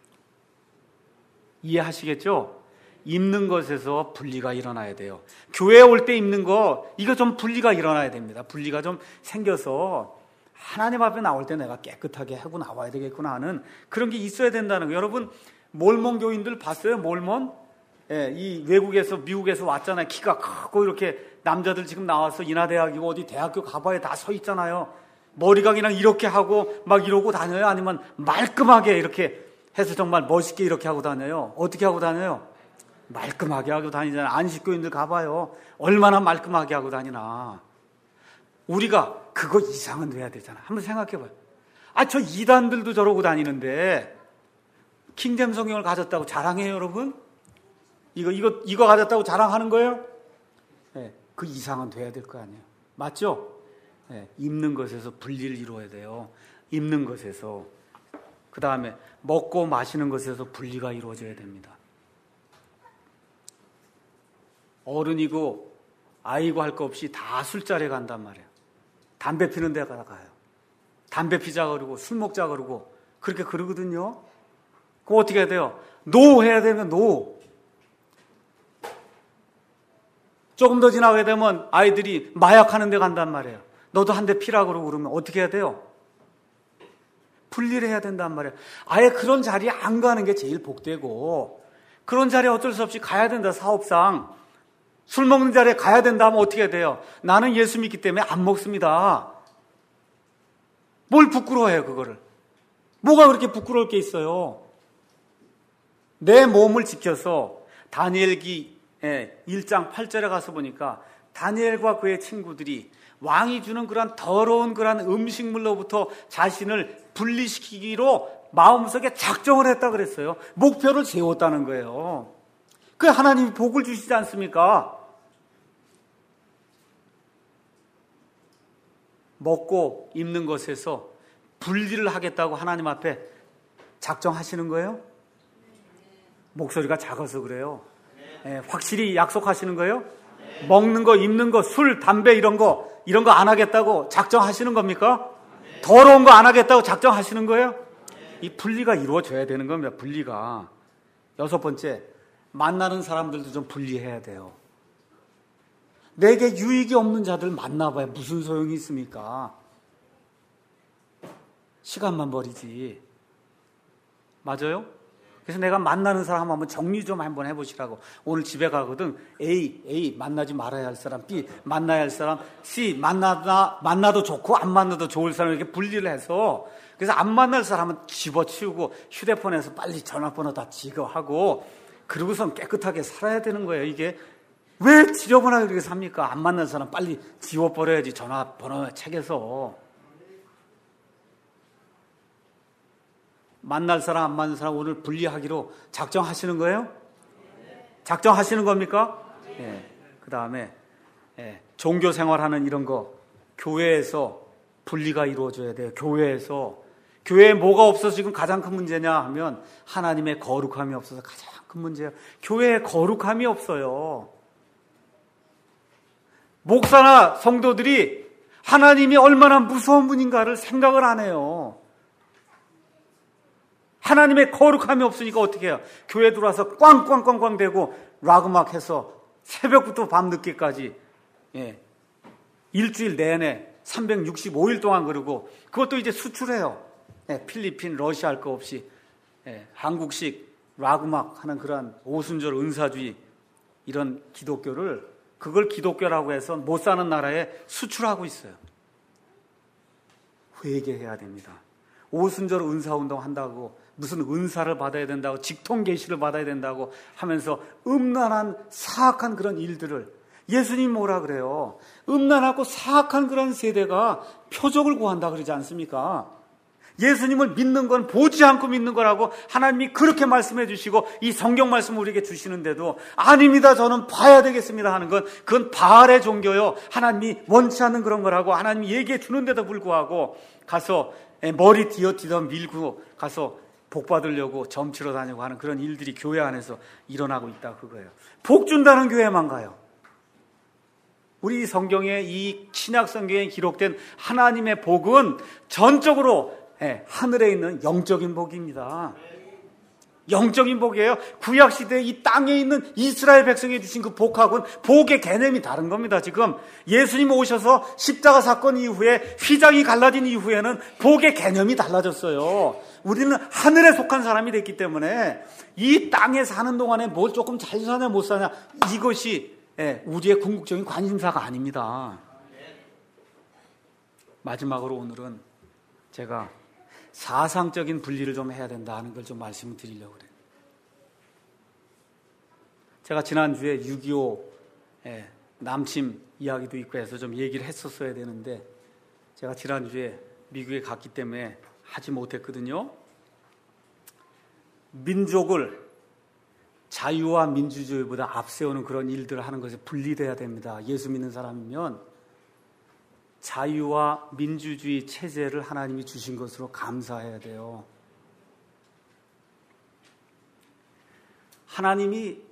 이해하시겠죠? 입는 것에서 분리가 일어나야 돼요. 교회에 올 때 입는 거 이거 좀 분리가 일어나야 됩니다. 분리가 좀 생겨서 하나님 앞에 나올 때 내가 깨끗하게 하고 나와야 되겠구나 하는 그런 게 있어야 된다는 거예요. 여러분 몰몬 교인들 봤어요? 몰몬? 예, 이 외국에서 미국에서 왔잖아요. 키가 크고 이렇게 남자들 지금 나와서 인하대학이고 어디 대학교 가봐야 다 서 있잖아요. 머리가 그냥 이렇게 하고 막 이러고 다녀요? 아니면 말끔하게 이렇게 해서 정말 멋있게 이렇게 하고 다녀요? 어떻게 하고 다녀요? 말끔하게 하고 다니잖아요. 안식교인들 가봐요. 얼마나 말끔하게 하고 다니나. 우리가 그거 이상은 돼야 되잖아. 한번 생각해봐요. 저 이단들도 저러고 다니는데 킹잼 성경을 가졌다고 자랑해요, 여러분? 이거 가졌다고 자랑하는 거예요? 네, 그 이상은 돼야 될 거 아니에요. 맞죠? 네, 입는 것에서 분리를 이루어야 돼요. 입는 것에서. 그 다음에 먹고 마시는 것에서 분리가 이루어져야 됩니다. 어른이고 아이고 할 거 없이 다 술자리에 간단 말이에요. 담배 피는 데 가요. 담배 피자 그러고 술 먹자 그러고 그렇게 그러거든요. 그거 어떻게 해야 돼요? 노 해야 되면 노. 조금 더 지나게 되면 아이들이 마약하는 데 간단 말이에요. 너도 한 대 피라 그러고 그러면 어떻게 해야 돼요? 분리를 해야 된단 말이에요. 아예 그런 자리에 안 가는 게 제일 복되고, 그런 자리에 어쩔 수 없이 가야 된다, 사업상. 술 먹는 자리에 가야 된다 하면 어떻게 해야 돼요? 나는 예수 믿기 때문에 안 먹습니다. 뭘 부끄러워해요, 그거를? 뭐가 그렇게 부끄러울 게 있어요? 내 몸을 지켜서 다니엘기 1장 8절에 가서 보니까 다니엘과 그의 친구들이 왕이 주는 그런 더러운 그런 음식물로부터 자신을 분리시키기로 마음속에 작정을 했다 그랬어요. 목표를 세웠다는 거예요. 그 하나님이 복을 주시지 않습니까? 먹고 입는 것에서 분리를 하겠다고 하나님 앞에 작정하시는 거예요? 목소리가 작아서 그래요. 확실히 약속하시는 거예요? 먹는 거, 입는 거, 술, 담배 이런 거 안 하겠다고 작정하시는 겁니까? 더러운 거 안 하겠다고 작정하시는 거예요? 이 분리가 이루어져야 되는 겁니다. 분리가. 6번째, 만나는 사람들도 좀 분리해야 돼요. 내게 유익이 없는 자들 만나봐야 무슨 소용이 있습니까? 시간만 버리지. 맞아요? 그래서 내가 만나는 사람 한번 정리 좀 한번 해보시라고. 오늘 집에 가거든. A 만나지 말아야 할 사람, B 만나야 할 사람, C 만나도 좋고 안 만나도 좋을 사람, 이렇게 분리를 해서, 그래서 안 만날 사람은 집어치우고 휴대폰에서 빨리 전화번호 다 지거하고 그러고선 깨끗하게 살아야 되는 거예요. 이게 왜 지저분하게 그렇게 삽니까? 안 만날 사람 빨리 지워버려야지, 전화번호 책에서. 만날 사람 안 만날 사람 오늘 분리하기로 작정하시는 거예요? 작정하시는 겁니까? 그 다음에 종교 생활하는 이런 거 교회에서 분리가 이루어져야 돼요. 교회에 뭐가 없어서 지금 가장 큰 문제냐 하면 하나님의 거룩함이 없어서 가장 큰 문제예요. 교회에 거룩함이 없어요. 목사나 성도들이 하나님이 얼마나 무서운 분인가를 생각을 안 해요. 하나님의 거룩함이 없으니까 어떻게 해요? 교회 들어와서 꽝꽝꽝꽝 대고 락음악 해서 새벽부터 밤늦게까지 일주일 내내 365일 동안 그러고, 그것도 이제 수출해요. 필리핀, 러시아 할 거 없이 한국식 락음악 하는 그런 오순절 은사주의 이런 기독교를, 그걸 기독교라고 해서 못 사는 나라에 수출하고 있어요. 회개해야 됩니다. 오순절 은사운동 한다고 무슨 은사를 받아야 된다고 직통 계시를 받아야 된다고 하면서 음란한 사악한 그런 일들을, 예수님 뭐라 그래요? 음란하고 사악한 그런 세대가 표적을 구한다 그러지 않습니까? 예수님을 믿는 건 보지 않고 믿는 거라고 하나님이 그렇게 말씀해 주시고 이 성경 말씀을 우리에게 주시는데도 아닙니다, 저는 봐야 되겠습니다 하는 건, 그건 바알의 종교요, 하나님이 원치 않는 그런 거라고 하나님이 얘기해 주는데도 불구하고 가서 머리 뒤어 밀고 가서 복 받으려고 점치러 다니고 하는 그런 일들이 교회 안에서 일어나고 있다, 그거예요. 복 준다는 교회만 가요. 우리 성경에, 이 신약 성경에 기록된 하나님의 복은 전적으로 하늘에 있는 영적인 복입니다. 영적인 복이에요. 구약시대에 이 땅에 있는 이스라엘 백성에 주신 그 복하고는 복의 개념이 다른 겁니다. 지금 예수님 오셔서 십자가 사건 이후에 휘장이 갈라진 이후에는 복의 개념이 달라졌어요. 우리는 하늘에 속한 사람이 됐기 때문에 이 땅에 사는 동안에 뭘 조금 잘 사냐 못 사냐, 이것이 우리의 궁극적인 관심사가 아닙니다. 마지막으로 오늘은 제가 사상적인 분리를 좀 해야 된다는 걸 좀 말씀을 드리려고 그래요. 제가 지난주에 6.25 남침 이야기도 있고 해서 좀 얘기를 했었어야 되는데 제가 지난주에 미국에 갔기 때문에 하지 못했거든요. 민족을 자유와 민주주의보다 앞세우는 그런 일들을 하는 것에 분리돼야 됩니다. 예수 믿는 사람이면 자유와 민주주의 체제를 하나님이 주신 것으로 감사해야 돼요. 하나님이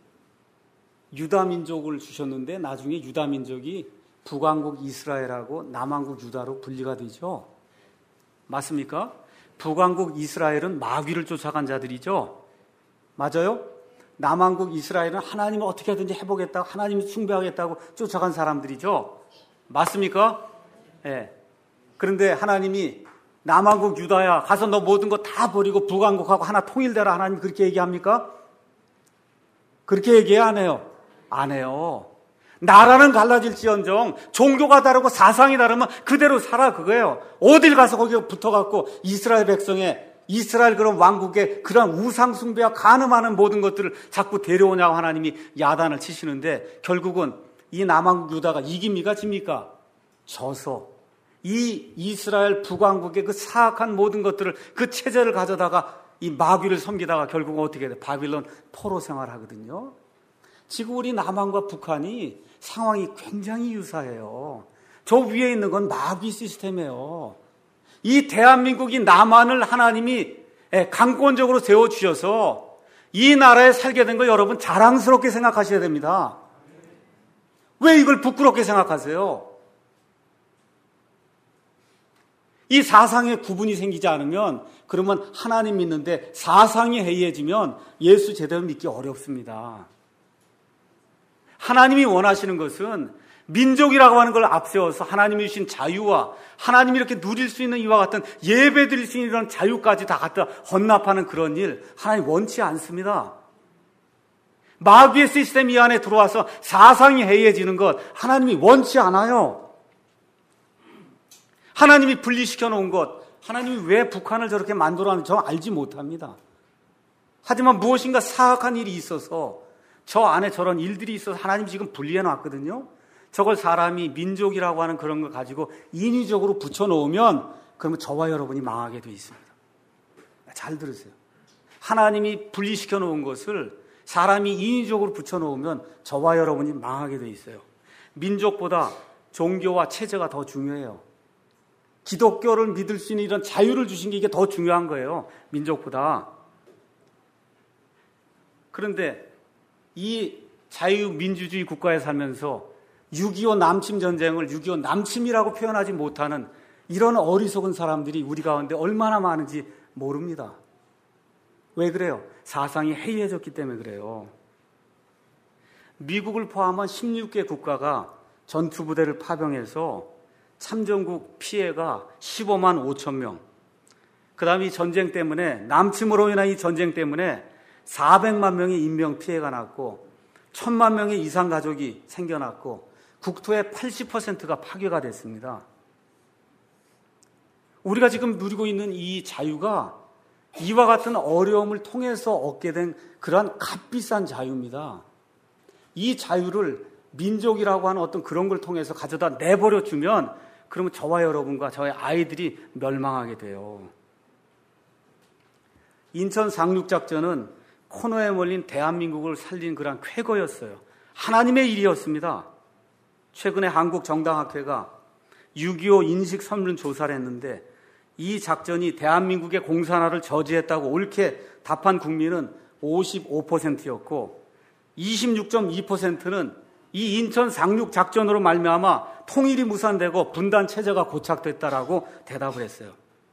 유다민족을 주셨는데 나중에 유다민족이 북왕국 이스라엘하고 남왕국 유다로 분리가 되죠. 맞습니까? 북왕국 이스라엘은 마귀를 쫓아간 자들이죠. 맞아요? 남왕국 이스라엘은 하나님을 어떻게 하든지 해보겠다고 하나님을 숭배하겠다고 쫓아간 사람들이죠. 맞습니까? 예. 그런데 하나님이 남왕국 유다야 가서 너 모든 거 다 버리고 북왕국하고 하나 통일되라 하나님 그렇게 얘기합니까? 그렇게 얘기 안 해요. 안 해요. 나라는 갈라질지언정 종교가 다르고 사상이 다르면 그대로 살아 그거예요. 어딜 가서 거기 붙어갖고 이스라엘 백성의 이스라엘 그런 왕국의 그런 우상 숭배와 간음하는 모든 것들을 자꾸 데려오냐고 하나님이 야단을 치시는데 결국은 이 남왕국 유다가 이깁니까 집니까? 져서 이 이스라엘 북왕국의 그 사악한 모든 것들을 그 체제를 가져다가 이 마귀를 섬기다가 결국은 어떻게 돼? 바빌론 포로 생활하거든요. 지금 우리 남한과 북한이 상황이 굉장히 유사해요. 저 위에 있는 건 마귀 시스템이에요. 이 대한민국이 남한을 하나님이 강권적으로 세워주셔서 이 나라에 살게 된 거 여러분 자랑스럽게 생각하셔야 됩니다. 왜 이걸 부끄럽게 생각하세요? 이 사상의 구분이 생기지 않으면 그러면 하나님 믿는데 사상이 해이해지면 예수 제대로 믿기 어렵습니다. 하나님이 원하시는 것은 민족이라고 하는 걸 앞세워서 하나님이 주신 자유와 하나님이 이렇게 누릴 수 있는 이와 같은 예배 드릴 수 있는 이런 자유까지 다 갖다 헌납하는 그런 일 하나님 원치 않습니다. 마귀의 시스템 이 안에 들어와서 사상이 해이해지는 것 하나님이 원치 않아요. 하나님이 분리시켜 놓은 것 하나님이 왜 북한을 저렇게 만들어놨는지 저 알지 못합니다. 하지만 무엇인가 사악한 일이 있어서 저 안에 저런 일들이 있어서 하나님이 지금 분리해 놨거든요. 저걸 사람이 민족이라고 하는 그런 걸 가지고 인위적으로 붙여놓으면 그러면 저와 여러분이 망하게 돼 있습니다. 잘 들으세요. 하나님이 분리시켜 놓은 것을 사람이 인위적으로 붙여놓으면 저와 여러분이 망하게 돼 있어요. 민족보다 종교와 체제가 더 중요해요. 기독교를 믿을 수 있는 이런 자유를 주신 게 이게 더 중요한 거예요. 민족보다. 그런데 이 자유민주주의 국가에 살면서 6.25 남침 전쟁을 6.25 남침이라고 표현하지 못하는 이런 어리석은 사람들이 우리 가운데 얼마나 많은지 모릅니다. 왜 그래요? 사상이 해이해졌기 때문에 그래요. 미국을 포함한 16개 국가가 전투부대를 파병해서 참전국 피해가 15만 5천 명. 그 다음에 이 전쟁 때문에 남침으로 인한 이 전쟁 때문에 400만 명의 인명 피해가 났고 1000만 명의 이상 가족이 생겨났고 국토의 80%가 파괴가 됐습니다. 우리가 지금 누리고 있는 이 자유가 이와 같은 어려움을 통해서 얻게 된 그러한 값비싼 자유입니다. 이 자유를 민족이라고 하는 어떤 그런 걸 통해서 가져다 내버려 주면 그러면 저와 여러분과 저의 아이들이 멸망하게 돼요. 인천 상륙작전은 코너에 몰린 대한민국을 살린 그런 쾌거였어요. 하나님의 일이었습니다. 최근에 한국정당학회가 6.25 인식선문 조사를 했는데 이 작전이 대한민국의 공산화를 저지했다고 옳게 답한 국민은 55%였고 26.2%는 이 인천 상륙 작전으로 말미암아 통일이 무산되고 분단 체제가 고착됐다라고 대답을 했어요.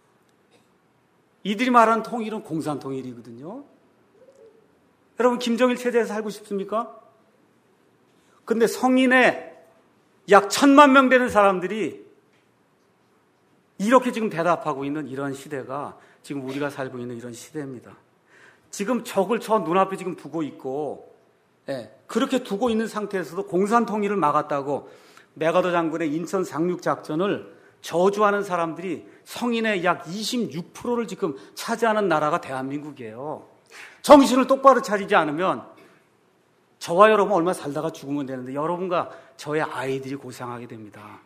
이들이 말하는 통일은 공산 통일이거든요. 여러분 김정일 체제에서 살고 싶습니까? 근데 성인의 약 1000만 명 되는 사람들이 이렇게 지금 대답하고 있는 이런 시대가 지금 우리가 살고 있는 이런 시대입니다. 지금 적을 저 눈앞에 지금 두고 있고 그렇게 두고 있는 상태에서도 공산 통일을 막았다고 메가더 장군의 인천 상륙 작전을 저주하는 사람들이 성인의 약 26%를 지금 차지하는 나라가 대한민국이에요. 정신을 똑바로 차리지 않으면 저와 여러분 얼마 살다가 죽으면 되는데 여러분과 저의 아이들이 고생하게 됩니다.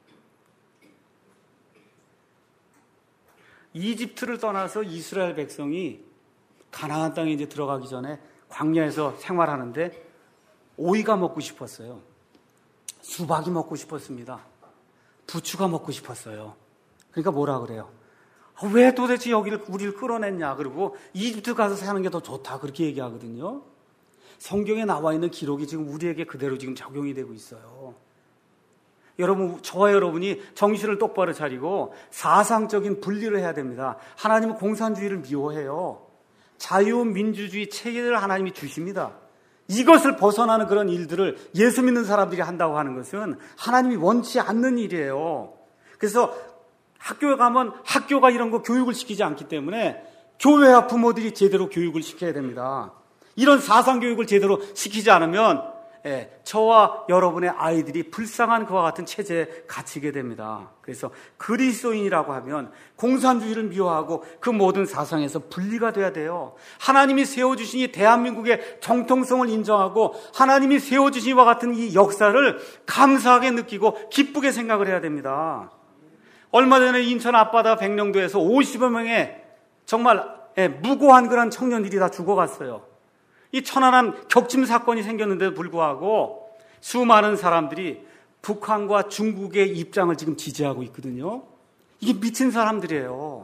이집트를 떠나서 이스라엘 백성이 가나안 땅에 이제 들어가기 전에 광야에서 생활하는데 오이가 먹고 싶었어요. 수박이 먹고 싶었습니다. 부추가 먹고 싶었어요. 그러니까 뭐라 그래요? 왜 도대체 우리를 끌어냈냐? 그리고 이집트 가서 사는 게 더 좋다. 그렇게 얘기하거든요. 성경에 나와 있는 기록이 지금 우리에게 그대로 지금 적용이 되고 있어요. 여러분, 저와 여러분이 정신을 똑바로 차리고 사상적인 분리를 해야 됩니다. 하나님은 공산주의를 미워해요. 자유민주주의 체계를 하나님이 주십니다. 이것을 벗어나는 그런 일들을 예수 믿는 사람들이 한다고 하는 것은 하나님이 원치 않는 일이에요. 그래서 학교에 가면 학교가 이런 거 교육을 시키지 않기 때문에 교회와 부모들이 제대로 교육을 시켜야 됩니다. 이런 사상교육을 제대로 시키지 않으면 저와 여러분의 아이들이 불쌍한 그와 같은 체제에 갇히게 됩니다. 그래서 그리스도인이라고 하면 공산주의를 미워하고 그 모든 사상에서 분리가 돼야 돼요. 하나님이 세워주신 이 대한민국의 정통성을 인정하고 하나님이 세워주신 이와 같은 이 역사를 감사하게 느끼고 기쁘게 생각을 해야 됩니다. 얼마 전에 인천 앞바다 백령도에서 50여 명의 정말 무고한 그런 청년들이 다 죽어갔어요. 이 천안함 격침 사건이 생겼는데도 불구하고 수많은 사람들이 북한과 중국의 입장을 지금 지지하고 있거든요. 이게 미친 사람들이에요.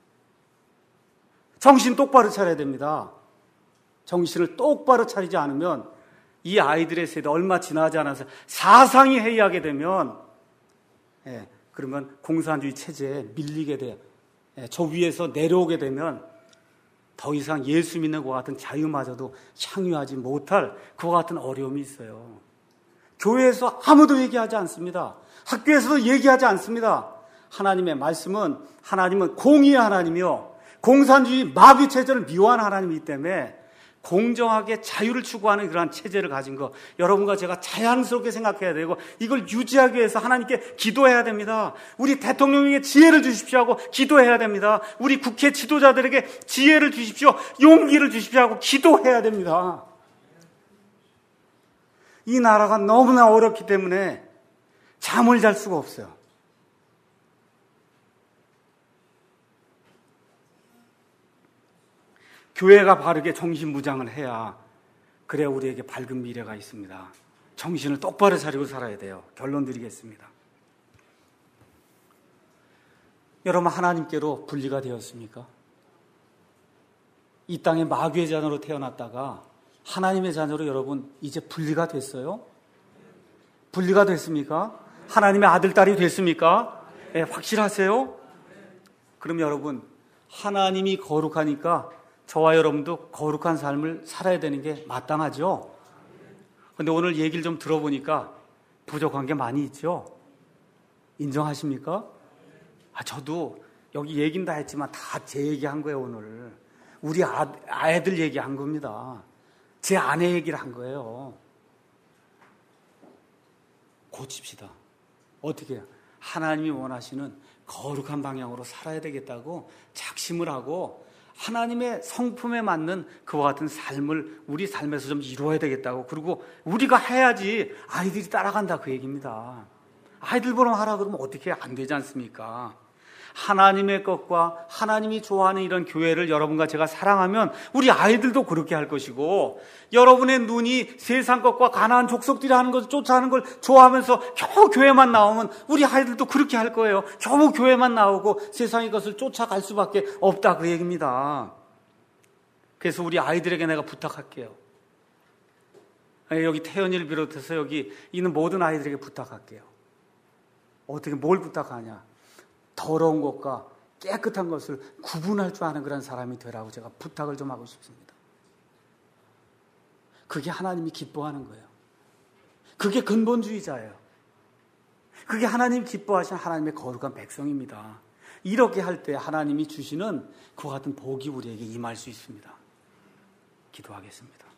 정신 똑바로 차려야 됩니다. 정신을 똑바로 차리지 않으면 이 아이들의 세대 얼마 지나지 않아서 사상이 해이하게 되면 그러면 공산주의 체제에 밀리게 돼요. 저 위에서 내려오게 되면 더 이상 예수 믿는 것 같은 자유마저도 향유하지 못할 그와 같은 어려움이 있어요. 교회에서 아무도 얘기하지 않습니다. 학교에서도 얘기하지 않습니다. 하나님의 말씀은 하나님은 공의의 하나님이요 공산주의 마귀 체제를 미워하는 하나님이기 때문에 공정하게 자유를 추구하는 그러한 체제를 가진 거 여러분과 제가 자연스럽게 생각해야 되고 이걸 유지하기 위해서 하나님께 기도해야 됩니다. 우리 대통령에게 지혜를 주십시오 하고 기도해야 됩니다. 우리 국회 지도자들에게 지혜를 주십시오, 용기를 주십시오 하고 기도해야 됩니다. 이 나라가 너무나 어렵기 때문에 잠을 잘 수가 없어요. 교회가 바르게 정신무장을 해야 그래야 우리에게 밝은 미래가 있습니다. 정신을 똑바로 차리고 살아야 돼요. 결론 드리겠습니다. 여러분 하나님께로 분리가 되었습니까? 이 땅에 마귀의 자녀로 태어났다가 하나님의 자녀로 여러분 이제 분리가 됐어요? 분리가 됐습니까? 하나님의 아들, 딸이 됐습니까? 네, 확실하세요? 그럼 여러분 하나님이 거룩하니까 저와 여러분도 거룩한 삶을 살아야 되는 게 마땅하죠. 그런데 오늘 얘기를 좀 들어보니까 부족한 게 많이 있죠. 인정하십니까? 저도 여기 얘기는 다 했지만 다 제 얘기한 거예요. 오늘 우리 아이들 얘기한 겁니다. 제 아내 얘기를 한 거예요. 고칩시다. 어떻게 해요? 하나님이 원하시는 거룩한 방향으로 살아야 되겠다고 작심을 하고 하나님의 성품에 맞는 그와 같은 삶을 우리 삶에서 좀 이루어야 되겠다고, 그리고 우리가 해야지 아이들이 따라간다 그 얘기입니다. 아이들 보러 하라 그러면 어떻게 안 되지 않습니까? 하나님의 것과 하나님이 좋아하는 이런 교회를 여러분과 제가 사랑하면 우리 아이들도 그렇게 할 것이고, 여러분의 눈이 세상 것과 가나안 족속들이 하는 것을 쫓아하는 걸 좋아하면서 겨우 교회만 나오면 우리 아이들도 그렇게 할 거예요. 겨우 교회만 나오고 세상의 것을 쫓아갈 수밖에 없다 그 얘기입니다. 그래서 우리 아이들에게 내가 부탁할게요. 여기 태연이를 비롯해서 여기 있는 모든 아이들에게 부탁할게요. 어떻게 뭘 부탁하냐? 더러운 것과 깨끗한 것을 구분할 줄 아는 그런 사람이 되라고 제가 부탁을 좀 하고 싶습니다. 그게 하나님이 기뻐하는 거예요. 그게 근본주의자예요. 그게 하나님 기뻐하시는 하나님의 거룩한 백성입니다. 이렇게 할 때 하나님이 주시는 그와 같은 복이 우리에게 임할 수 있습니다. 기도하겠습니다.